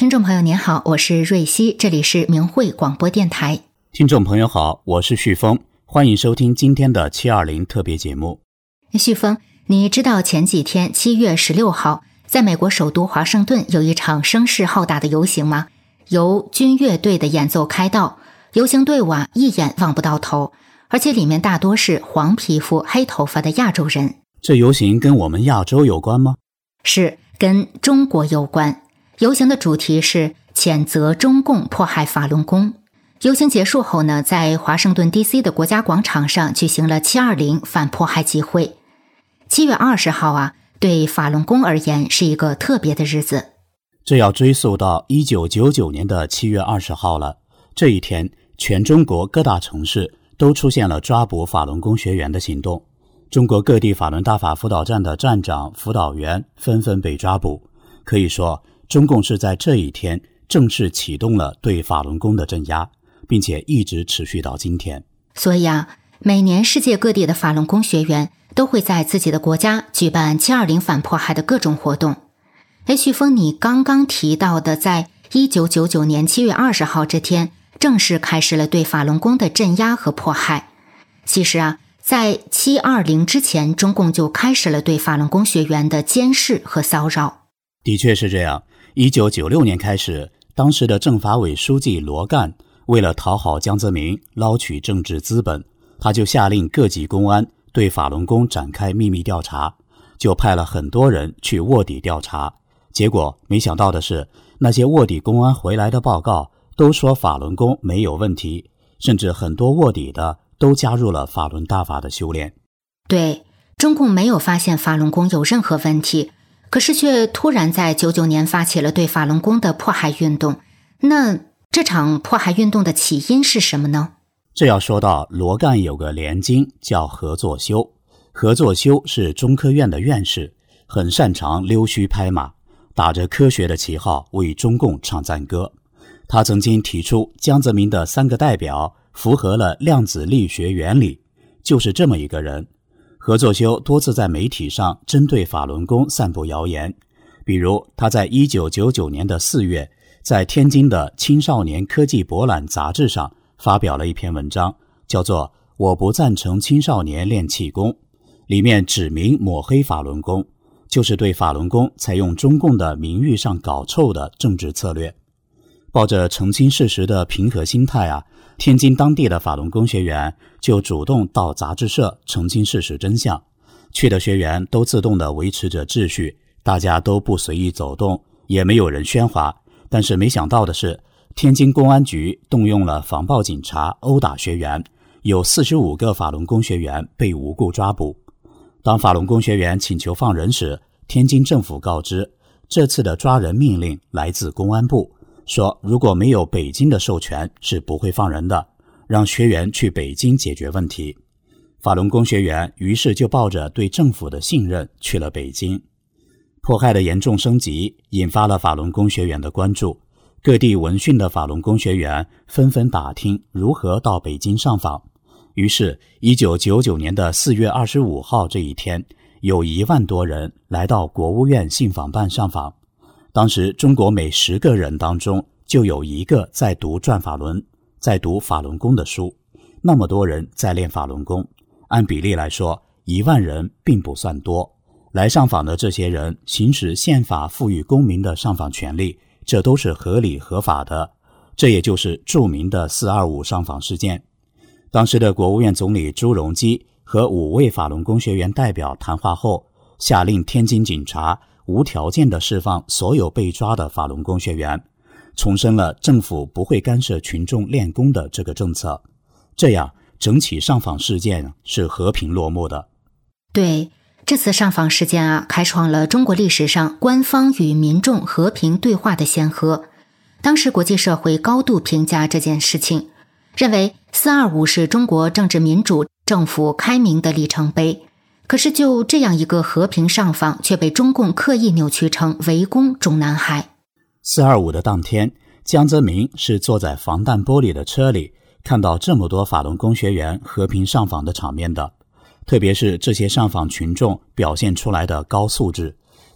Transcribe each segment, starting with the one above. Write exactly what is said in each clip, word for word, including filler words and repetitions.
听众朋友您好，我是瑞希，这里是明慧广播电台。 听众朋友好，我是旭峰，欢迎收听今天的七二零特别节目。 旭峰，你知道前几天七月十六号在美国首都华盛顿有一场声势浩大的游行吗？由军乐队的演奏开道，游行队伍啊一眼望不到头，而且里面大多是黄皮肤黑头发的亚洲人。 这游行跟我们亚洲有关吗？ 是，跟中国有关。游行的主题是谴责中共迫害法轮功。游行结束后呢，在华盛顿 D C 的国家广场上举行了七二零反迫害集会。七月二十号啊，对法轮功而言是一个特别的日子。 这要追溯到一九九九年的七月二十号了。这一天，全中国各大城市都出现了抓捕法轮功学员的行动。中国各地法轮大法辅导站的站长、辅导员纷纷被抓捕。可以说，中共是在这一天正式启动了对法轮功的镇压，并且一直持续到今天。 所以啊，每年世界各地的法轮功学员都会在自己的国家举办七二零反迫害的各种活动。哎，旭峰，你刚刚提到的在一九九九年七月二十号这天正式开始了对法轮功的镇压和迫害。其实啊，在七二零之前，中共就开始了对法轮功学员的监视和骚扰。 的确是这样。一九九六年开始，当时的政法委书记罗干为了讨好江泽民，捞取政治资本，他就下令各级公安对法轮功展开秘密调查，就派了很多人去卧底调查。结果没想到的是，那些卧底公安回来的报告都说法轮功没有问题，甚至很多卧底的都加入了法轮大法的修炼。 对，中共没有发现法轮功有任何问题，可是却突然在九九年发起了对法轮功的迫害运动。那这场迫害运动的起因是什么呢？ 这要说到罗干有个连经叫何作修。何作修是中科院的院士，很擅长溜须拍马，打着科学的旗号为中共唱赞歌。他曾经提出江泽民的三个代表符合了量子力学原理，就是这么一个人。何作修多次在媒体上针对法轮功散布谣言，比如他在一九九九年的四月，在天津的青少年科技博览杂志上发表了一篇文章，叫做《我不赞成青少年练气功》，里面指明抹黑法轮功，就是对法轮功采用中共的名誉上搞臭的政治策略。抱着澄清事实的平和心态啊，天津当地的法轮功学员就主动到杂志社澄清事实真相。去的学员都自动地维持着秩序，大家都不随意走动，也没有人喧哗。但是没想到的是，天津公安局动用了防暴警察殴打学员，有四十五个法轮功学员被无故抓捕。当法轮功学员请求放人时，天津政府告知，这次的抓人命令来自公安部，说如果没有北京的授权是不会放人的，让学员去北京解决问题。法轮功学员于是就抱着对政府的信任去了北京。迫害的严重升级引发了法轮功学员的关注，各地闻讯的法轮功学员纷纷打听如何到北京上访。于是一九九九年的四月二十五号这一天，有一万多人来到国务院信访办上访。当时中国每十个人当中就有一个在读转法轮，在读法轮功的书，那么多人在练法轮功，按比例来说，一万人并不算多。来上访的这些人行使宪法赋予公民的上访权利，这都是合理合法的。这也就是著名的四二五上访事件。当时的国务院总理朱镕基和五位法轮功学员代表谈话后，下令天津警察无条件地释放所有被抓的法轮功学员，重申了政府不会干涉群众练功的这个政策。这样整起上访事件是和平落幕的。 对，这次上访事件啊，开创了中国历史上官方与民众和平对话的先河。当时国际社会高度评价这件事情，认为四二五是中国政治民主、政府开明的里程碑。可是就这样一个和平上访，却被中共刻意扭曲成围攻中南海。 四二五的当天，江泽民是坐在防弹玻璃的车里，看到这么多法轮功学员和平上访的场面的。特别是这些上访群众表现出来的高素质，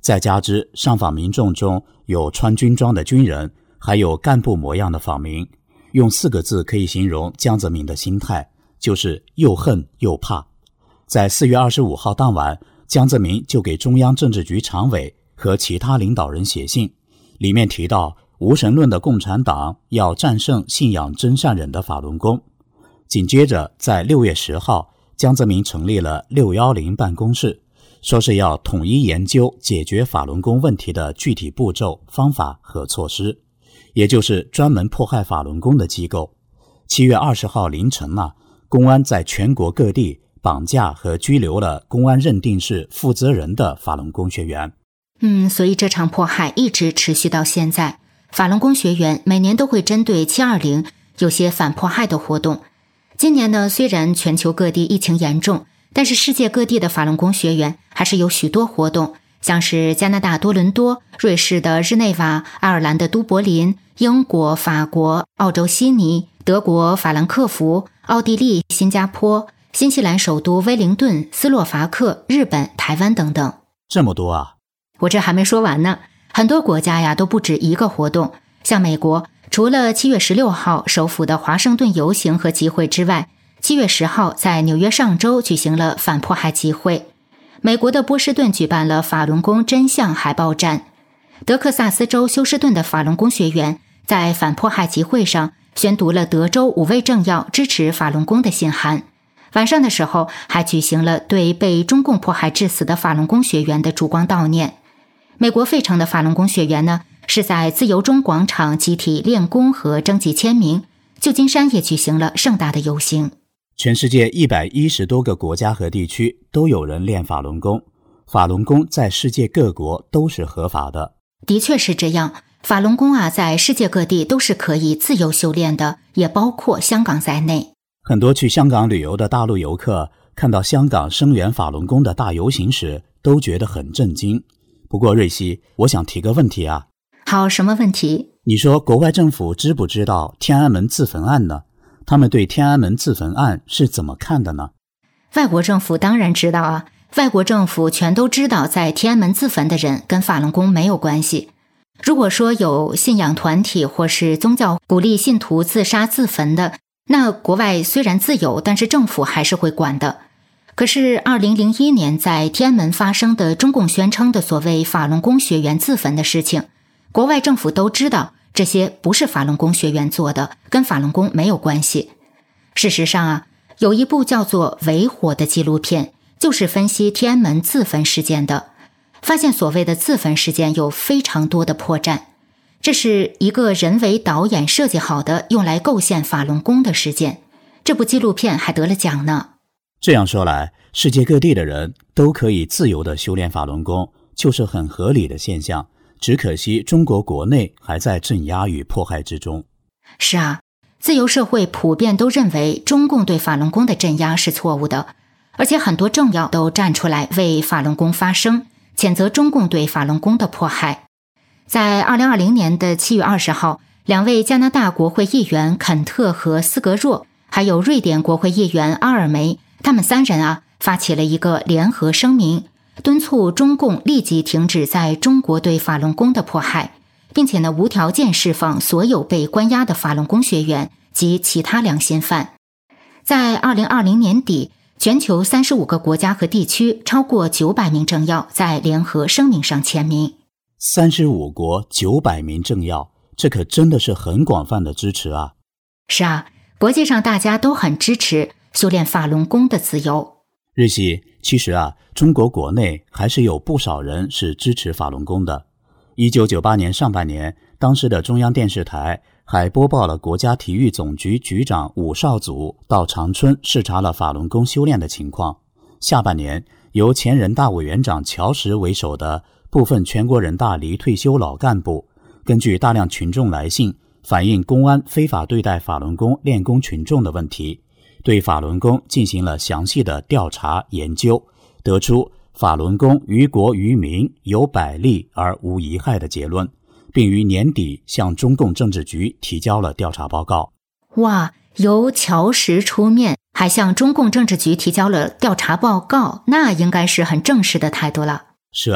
再加之上访民众中有穿军装的军人，还有干部模样的访民，用四个字可以形容江泽民的心态，就是又恨又怕。在四月二十五号当晚，江泽民就给中央政治局常委和其他领导人写信，里面提到无神论的共产党要战胜信仰真善忍的法轮功。紧接着在六月十号，江泽民成立了六一零办公室，说是要统一研究解决法轮功问题的具体步骤、方法和措施，也就是专门迫害法轮功的机构。七月二十号凌晨啊，公安在全国各地绑架和拘留了公安认定是负责人的法轮功学员。 嗯，所以这场迫害一直持续到现在。法轮功学员每年都会针对七二零有些反迫害的活动。今年呢，虽然全球各地疫情严重，但是世界各地的法轮功学员还是有许多活动，像是加拿大多伦多、瑞士的日内瓦、爱尔兰的都柏林、英国、法国、澳洲悉尼、德国法兰克福、奥地利、新加坡、新西兰首都威灵顿、斯洛伐克、日本、台湾等等。 这么多啊！ 我这还没说完呢，很多国家呀都不止一个活动，像美国，除了七月十六号首府的华盛顿游行和集会之外，七月十号在纽约上周举行了反迫害集会。美国的波士顿举办了法轮功真相海报战。德克萨斯州休斯顿的法轮功学员在反迫害集会上宣读了德州五位政要支持法轮功的信函。晚上的时候还举行了对被中共迫害致死的法轮功学员的烛光悼念。美国费城的法轮功学员呢，是在自由中广场集体练功和征集签名，旧金山也举行了盛大的游行。 全世界一百一十多个国家和地区都有人练法轮功，法轮功在世界各国都是合法的。 的确是这样，法轮功啊，在世界各地都是可以自由修炼的，也包括香港在内。 很多去香港旅游的大陆游客看到香港声援法轮功的大游行时，都觉得很震惊。不过瑞希，我想提个问题啊。 好，什么问题？ 你说国外政府知不知道天安门自焚案呢？他们对天安门自焚案是怎么看的呢？ 外国政府当然知道啊，外国政府全都知道在天安门自焚的人跟法轮功没有关系。如果说有信仰团体或是宗教鼓励信徒自杀自焚的，那国外虽然自由，但是政府还是会管的。可是二零零一年在天安门发生的中共宣称的所谓法轮功学员自焚的事情，国外政府都知道这些不是法轮功学员做的，跟法轮功没有关系。事实上啊，有一部叫做《围火》的纪录片，就是分析天安门自焚事件的，发现所谓的自焚事件有非常多的破绽。这是一个人为导演设计好的用来构陷法轮功的事件。这部纪录片还得了奖呢。 这样说来，世界各地的人都可以自由地修炼法轮功，就是很合理的现象。只可惜中国国内还在镇压与迫害之中。 是啊，自由社会普遍都认为中共对法轮功的镇压是错误的，而且很多政要都站出来为法轮功发声，谴责中共对法轮功的迫害。在二零二零年的七月二十号，两位加拿大国会议员肯特和斯格若，还有瑞典国会议员阿尔梅，他们三人啊发起了一个联合声明，敦促中共立即停止在中国对法轮功的迫害，并且呢无条件释放所有被关押的法轮功学员及其他良心犯。在二零二零年底，全球三十五个国家和地区超过九百名政要在联合声明上签名。 三十五国九百名政要，这可真的是很广泛的支持啊。 是啊，国际上大家都很支持修炼法轮功的自由。 日系，其实啊，中国国内还是有不少人是支持法轮功的。一九九八年上半年，当时的中央电视台还播报了国家体育总局局长武少祖到长春视察了法轮功修炼的情况。下半年，由前人大委员长乔石为首的部分全国人大离退休老干部，根据大量群众来信反映公安非法对待法轮功练功群众的问题，对法轮功进行了详细的调查研究，得出法轮功于国于民有百利而无一害的结论，并于年底向中共政治局提交了调查报告。 哇，由乔石出面，还向中共政治局提交了调查报告，那应该是很正式的态度了。 是啊，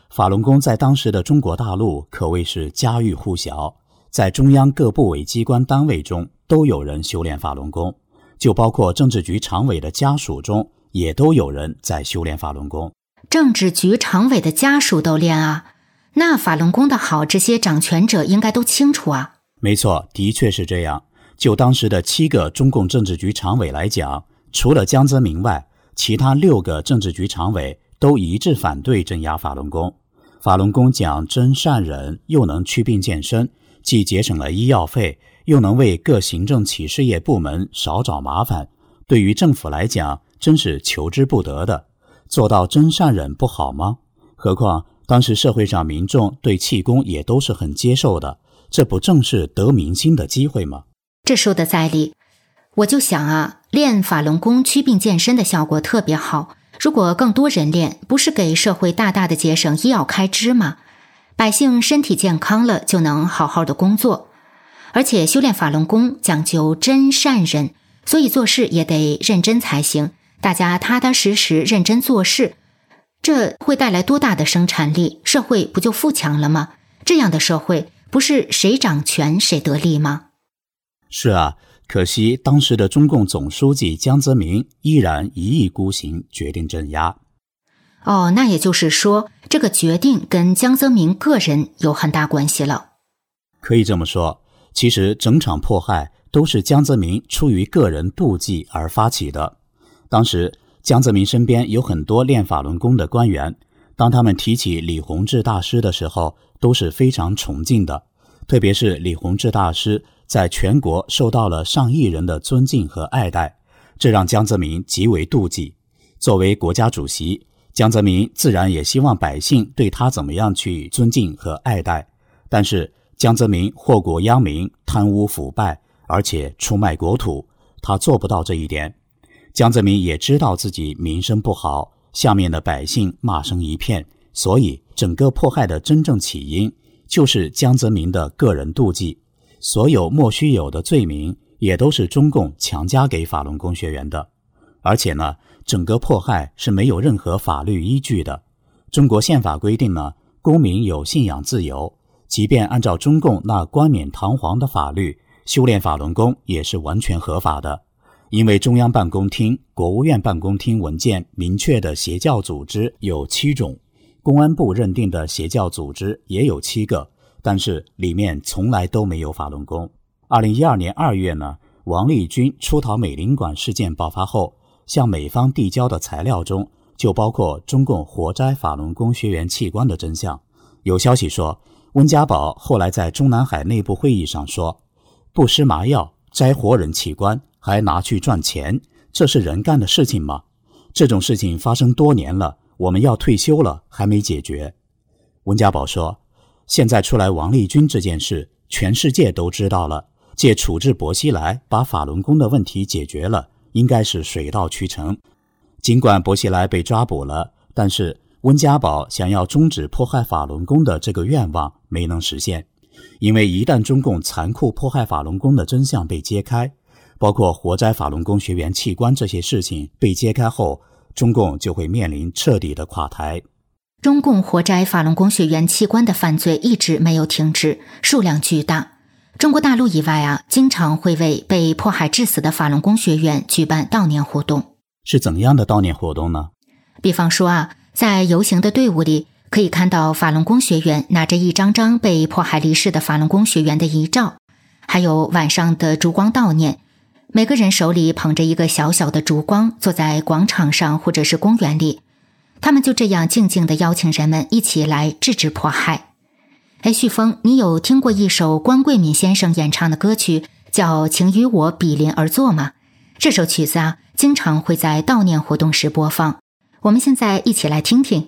法轮功在当时的中国大陆可谓是家喻户晓，在中央各部委机关单位中都有人修炼法轮功，就包括政治局常委的家属中也都有人在修炼法轮功。 政治局常委的家属都练啊？那法轮功的好，这些掌权者应该都清楚啊。 没错，的确是这样。就当时的七个中共政治局常委来讲，除了江泽民外，其他六个政治局常委都一致反对镇压法轮功。法轮功讲真善忍，又能祛病健身，既节省了医药费，又能为各行政企事业部门少找麻烦，对于政府来讲真是求之不得的。做到真善忍不好吗？何况当时社会上民众对气功也都是很接受的，这不正是得民心的机会吗？ 这说的在理。我就想啊，练法轮功祛病健身的效果特别好，如果更多人练，不是给社会大大的节省医药开支吗？百姓身体健康了，就能好好的工作。而且修炼法轮功讲究真善忍，所以做事也得认真才行，大家踏踏实实认真做事，这会带来多大的生产力，社会不就富强了吗？这样的社会不是谁掌权谁得利吗？ 是啊，可惜当时的中共总书记江泽民依然一意孤行，决定镇压。 哦，那也就是说，这个决定跟江泽民个人有很大关系了。 可以这么说，其实整场迫害都是江泽民出于个人妒忌而发起的。当时江泽民身边有很多练法轮功的官员，当他们提起李洪志大师的时候，都是非常崇敬的。特别是李洪志大师在全国受到了上亿人的尊敬和爱戴，这让江泽民极为妒忌。作为国家主席，江泽民自然也希望百姓对他怎么样去尊敬和爱戴。但是江泽民祸国殃民，贪污腐败，而且出卖国土，他做不到这一点。江泽民也知道自己名声不好，下面的百姓骂声一片，所以整个迫害的真正起因就是江泽民的个人妒忌，所有莫须有的罪名也都是中共强加给法轮功学员的。而且呢，整个迫害是没有任何法律依据的。中国宪法规定呢，公民有信仰自由，即便按照中共那冠冕堂皇的法律，修炼法轮功也是完全合法的。因为中央办公厅、国务院办公厅文件明确的邪教组织有七种，公安部认定的邪教组织也有七个，但是里面从来都没有法轮功。二零一二年二月呢，王立军出逃美领馆事件爆发后，向美方递交的材料中就包括中共活摘法轮功学员器官的真相。有消息说，温家宝后来在中南海内部会议上说，不施麻药摘活人器官还拿去赚钱，这是人干的事情吗？这种事情发生多年了，我们要退休了还没解决。温家宝说，现在出来王立军这件事全世界都知道了，借处置薄熙来把法轮功的问题解决了，应该是水到渠成。尽管薄熙来被抓捕了，但是温家宝想要终止迫害法轮功的这个愿望没能实现。因为一旦中共残酷迫害法轮功的真相被揭开，包括活摘法轮功学员器官这些事情被揭开后，中共就会面临彻底的垮台。 中共活摘法轮功学员器官的犯罪一直没有停止，数量巨大。中国大陆以外啊，经常会为被迫害致死的法轮功学员举办悼念活动。 是怎样的悼念活动呢？ 比方说啊，在游行的队伍里，可以看到法轮功学员拿着一张张被迫害离世的法轮功学员的遗照，还有晚上的烛光悼念，每个人手里捧着一个小小的烛光，坐在广场上或者是公园里，他们就这样静静地邀请人们一起来制止迫害。哎，旭峰，你有听过一首关贵敏先生演唱的歌曲叫《请与我比邻而坐》吗？这首曲子啊，经常会在悼念活动时播放，我们现在一起来听听。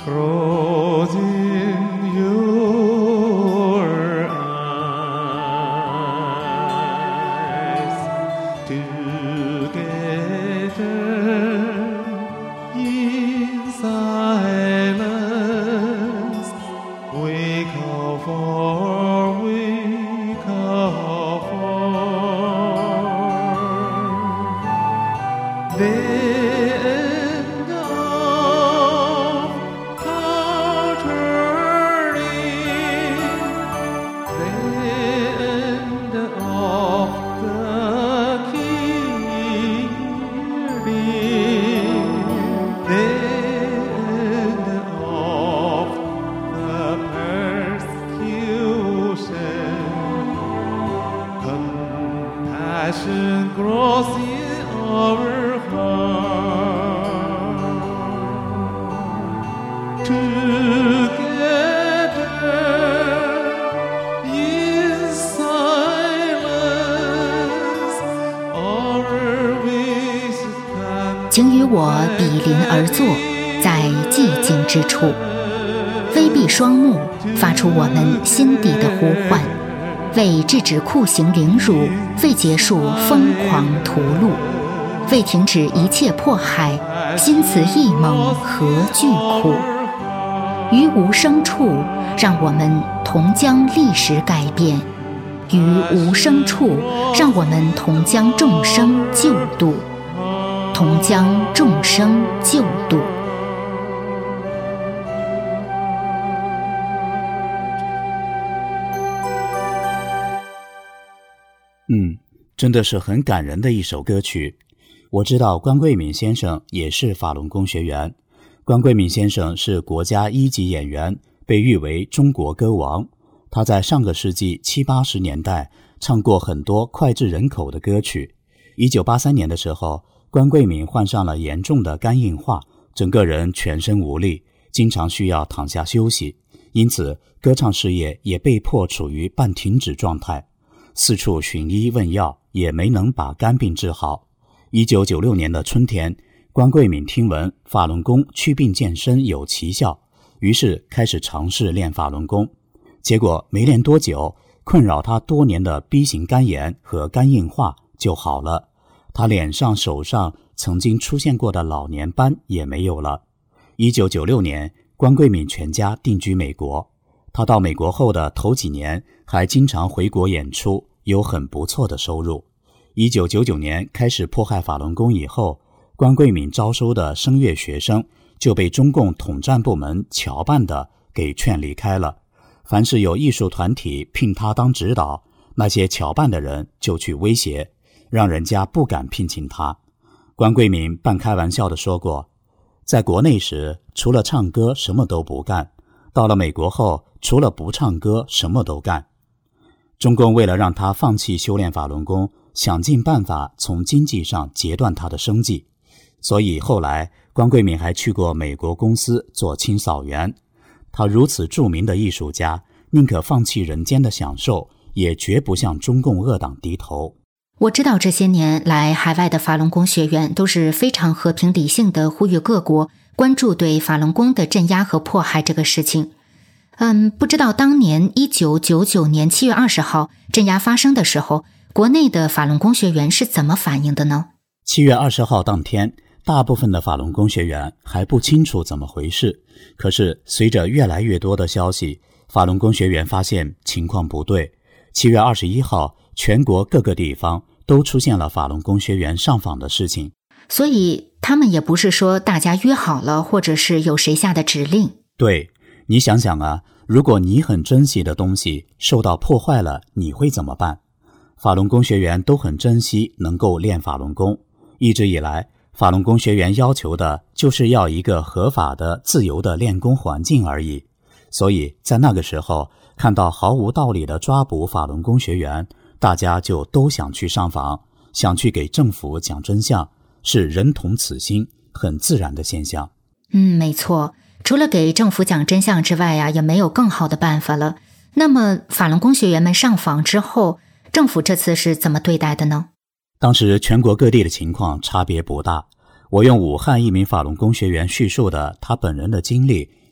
grows in your eyes. Together in silence, we call for, we call for the end of our journey, the end of the kingdom, the end of the persecution. Compassion grows in our heart. Together in silence, our ways can 请与我比邻而坐，在寂静之处，微闭双目，发出我们心底的呼唤，为制止酷刑凌辱，为结束疯狂屠戮，为停止一切迫害，心慈意猛，何惧苦？于无声处，让我们同将历史改变；于无声处，让我们同将众生救度，同将众生救度。 嗯，真的是很感人的一首歌曲。我知道关桂敏先生也是法轮功学员。关桂敏先生是国家一级演员，被誉为中国歌王。他在上个世纪七八十年代唱过很多脍炙人口的歌曲。一九八三年的时候，关桂敏患上了严重的肝硬化，整个人全身无力，经常需要躺下休息，因此歌唱事业也被迫处于半停止状态。四处寻医问药，也没能把肝病治好。一九九六年的春天，关桂敏听闻法轮功祛病健身有奇效，于是开始尝试练法轮功。结果没练多久，困扰他多年的 B 型肝炎和肝硬化就好了，他脸上手上曾经出现过的老年斑也没有了。一九九六年，关桂敏全家定居美国。他到美国后的头几年还经常回国演出，有很不错的收入。一九九九年开始迫害法轮功以后，关桂敏招收的声乐学生就被中共统战部门侨办的给劝离开了。凡是有艺术团体聘他当指导，那些侨办的人就去威胁，让人家不敢聘请他。关桂敏半开玩笑地说过，在国内时除了唱歌什么都不干，到了美国后除了不唱歌什么都干。中共为了让他放弃修炼法轮功，想尽办法从经济上截断他的生计，所以后来关桂敏还去过美国公司做清扫员。他如此著名的艺术家，宁可放弃人间的享受，也绝不向中共恶党低头。 我知道这些年来海外的法轮功学员都是非常和平理性的，呼吁各国关注对法轮功的镇压和迫害这个事情。嗯，不知道当年一九九九年七月二十号镇压发生的时候，国内的法轮功学员是怎么反应的呢？ 七月二十号当天，大部分的法轮功学员还不清楚怎么回事，可是随着越来越多的消息，法轮功学员发现情况不对。七月二十一号，全国各个地方都出现了法轮功学员上访的事情。 所以他们也不是说大家约好了，或者是有谁下的指令。 对，你想想啊，如果你很珍惜的东西受到破坏了，你会怎么办？法轮功学员都很珍惜能够练法轮功，一直以来法轮功学员要求的就是要一个合法的自由的练功环境而已。所以在那个时候看到毫无道理的抓捕法轮功学员，大家就都想去上访，想去给政府讲真相，是人同此心，很自然的现象。 嗯，没错，除了给政府讲真相之外呀、啊，也没有更好的办法了。那么法轮功学员们上访之后，政府这次是怎么对待的呢？ 当时全国各地的情况差别不大，我用武汉一名法轮功学员叙述的他本人的经历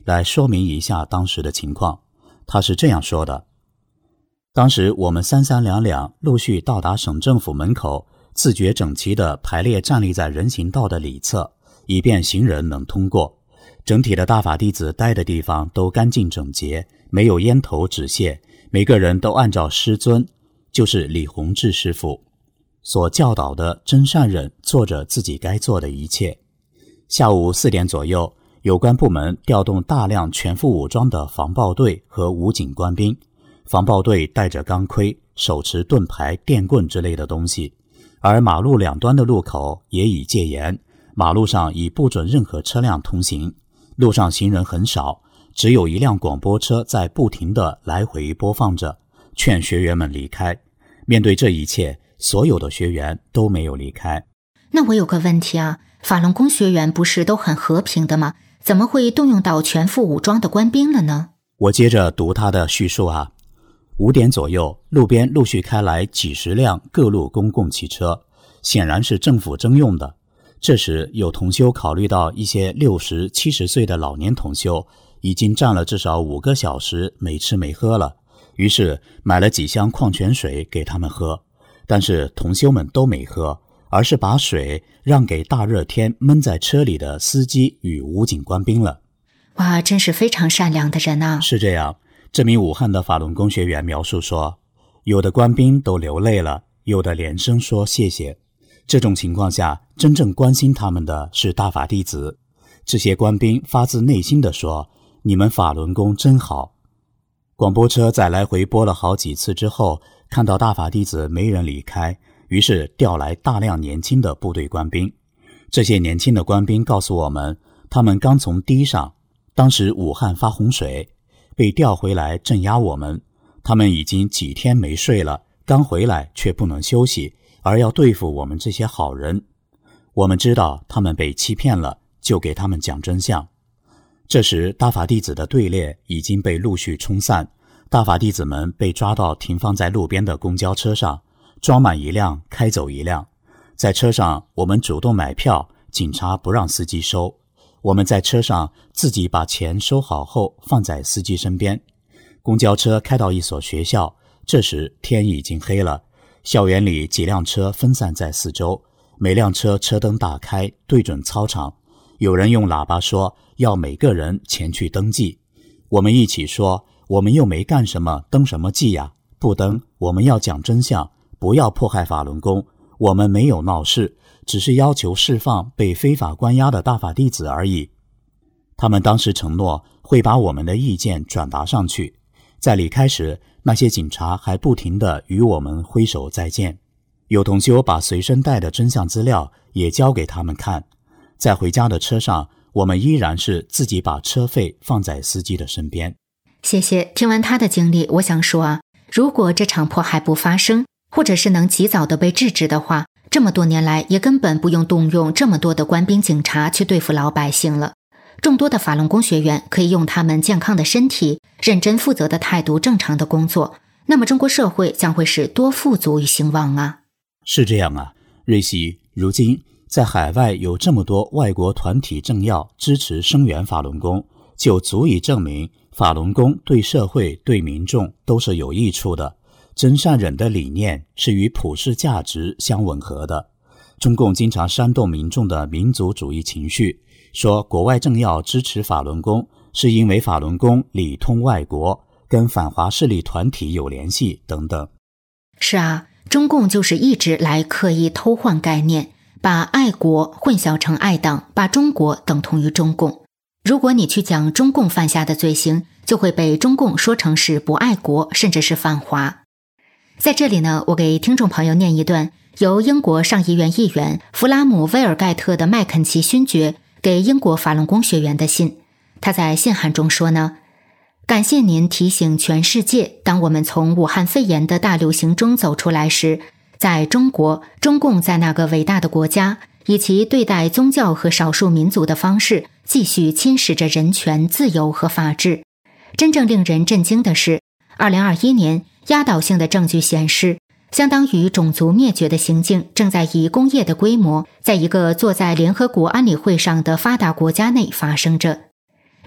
来说明一下当时的情况。他是这样说的：当时我们三三两两陆续到达省政府门口，自觉整齐地排列站立在人行道的里侧，以便行人能通过。整体的大法弟子待的地方都干净整洁，没有烟头纸屑，每个人都按照师尊，就是李洪志师父所教导的真善忍做着自己该做的一切。下午四点左右，有关部门调动大量全副武装的防暴队和武警官兵，防暴队带着钢盔，手持盾牌、电棍之类的东西，而马路两端的路口也已戒严，马路上已不准任何车辆通行，路上行人很少，只有一辆广播车在不停地来回播放着，劝学员们离开。面对这一切，所有的学员都没有离开。 那我有个问题啊，法轮功学员不是都很和平的吗？怎么会动用到全副武装的官兵了呢？ 我接着读他的叙述啊。五点左右，路边陆续开来几十辆各路公共汽车，显然是政府征用的。这时有同修考虑到一些六十、七十岁的老年同修已经站了至少五个小时没吃没喝了，于是买了几箱矿泉水给他们喝。但是同修们都没喝，而是把水让给大热天闷在车里的司机与武警官兵了。 哇，真是非常善良的人啊！ 是这样，这名武汉的法轮功学员描述说，有的官兵都流泪了，有的连声说谢谢。这种情况下，真正关心他们的是大法弟子。这些官兵发自内心地说，你们法轮功真好。广播车在来回播了好几次之后，看到大法弟子没人离开，于是调来大量年轻的部队官兵。这些年轻的官兵告诉我们，他们刚从堤上，当时武汉发洪水，被调回来镇压我们。他们已经几天没睡了，刚回来却不能休息，而要对付我们这些好人。我们知道他们被欺骗了，就给他们讲真相。这时大法弟子的队列已经被陆续冲散，大法弟子们被抓到停放在路边的公交车上，装满一辆开走一辆。在车上我们主动买票，警察不让司机收，我们在车上自己把钱收好后放在司机身边。公交车开到一所学校，这时天已经黑了，校园里几辆车分散在四周，每辆车车灯打开，对准操场。有人用喇叭说要每个人前去登记，我们一起说，我们又没干什么，登什么记呀？不登，我们要讲真相，不要迫害法轮功，我们没有闹事，只是要求释放被非法关押的大法弟子而已。他们当时承诺会把我们的意见转达上去。在离开时，那些警察还不停地与我们挥手再见。有同修把随身带的真相资料也交给他们看。在回家的车上，我们依然是自己把车费放在司机的身边。 谢谢。听完他的经历，我想说啊，如果这场迫害不发生，或者是能及早的被制止的话，这么多年来也根本不用动用这么多的官兵警察去对付老百姓了。众多的法轮功学员可以用他们健康的身体、认真负责的态度正常的工作，那么中国社会将会是多富足与兴旺啊！ 是这样啊，瑞希，如今在海外有这么多外国团体政要支持声援法轮功，就足以证明法轮功对社会对民众都是有益处的。真善忍的理念是与普世价值相吻合的。中共经常煽动民众的民族主义情绪，说国外政要支持法轮功是因为法轮功里通外国，跟反华势力团体有联系等等。 是啊，中共就是一直来刻意偷换概念，把爱国混淆成爱党，把中国等同于中共。如果你去讲中共犯下的罪行，就会被中共说成是不爱国，甚至是反华。在这里呢，我给听众朋友念一段由英国上议院议员弗拉姆威尔盖特的麦肯齐勋爵给英国法轮功学员的信。他在信函中说呢，感谢您提醒全世界，当我们从武汉肺炎的大流行中走出来时，在中国，中共在那个伟大的国家以其对待宗教和少数民族的方式继续侵蚀着人权、自由和法治。真正令人震惊的是，二零二一年压倒性的证据显示，相当于种族灭绝的行径正在以工业的规模，在一个坐在联合国安理会上的发达国家内发生着。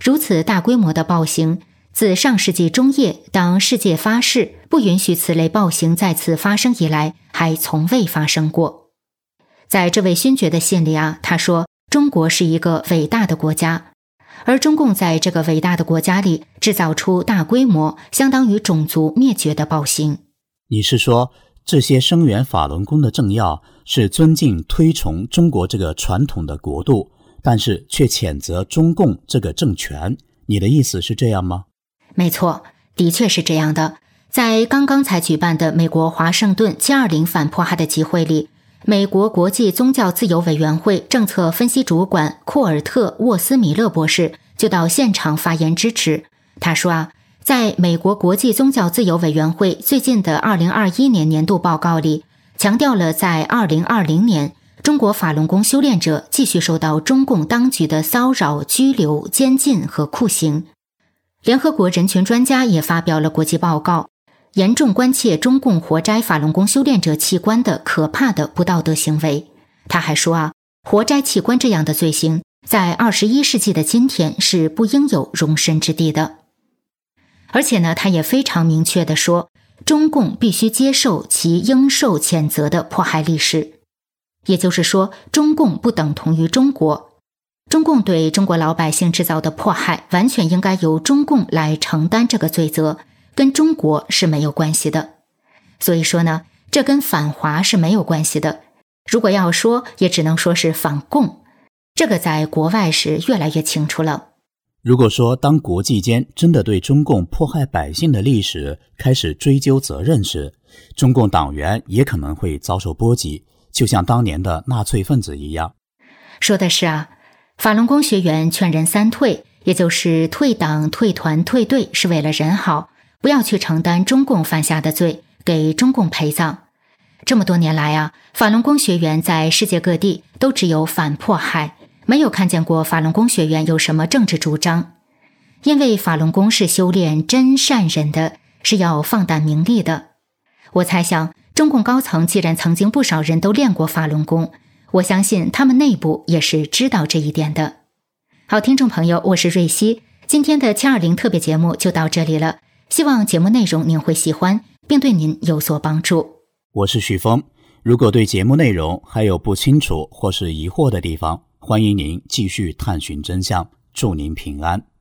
如此大规模的暴行，自上世纪中叶当世界发誓不允许此类暴行再次发生以来，还从未发生过。在这位勋爵的信里啊，他说中国是一个伟大的国家，而中共在这个伟大的国家里制造出大规模相当于种族灭绝的暴行。 你是说这些声援法轮功的政要是尊敬推崇中国这个传统的国度，但是却谴责中共这个政权，你的意思是这样吗？ 没错，的确是这样的。在刚刚才举办的美国华盛顿七二零反迫害的集会里，美国国际宗教自由委员会政策分析主管库尔特·沃斯米勒博士就到现场发言支持。他说啊，在美国国际宗教自由委员会最近的二零二一年年度报告里，强调了在二零二零年中国法轮功修炼者继续受到中共当局的骚扰、拘留、监禁和酷刑。联合国人权专家也发表了国际报告，严重关切中共活摘法轮功修炼者器官的可怕的不道德行为。他还说啊，活摘器官这样的罪行，在二十一世纪的今天是不应有容身之地的。而且呢，他也非常明确地说，中共必须接受其应受谴责的迫害历史。也就是说，中共不等同于中国。中共对中国老百姓制造的迫害，完全应该由中共来承担这个罪责，跟中国是没有关系的。所以说呢，这跟反华是没有关系的。如果要说，也只能说是反共。这个在国外是越来越清楚了。 如果说当国际间真的对中共迫害百姓的历史开始追究责任时，中共党员也可能会遭受波及，就像当年的纳粹分子一样。 说的是啊，法轮功学员劝人三退，也就是退党、退团、退队，是为了人好，不要去承担中共犯下的罪，给中共陪葬。这么多年来啊，法轮功学员在世界各地都只有反迫害，没有看见过法轮功学员有什么政治主张。因为法轮功是修炼真善忍的，是要放胆名利的。我猜想，中共高层既然曾经不少人都练过法轮功，我相信他们内部也是知道这一点的。好，听众朋友，我是瑞希，今天的七二零特别节目就到这里了，希望节目内容您会喜欢，并对您有所帮助。 我是许峰，如果对节目内容还有不清楚或是疑惑的地方，欢迎您继续探寻真相，祝您平安。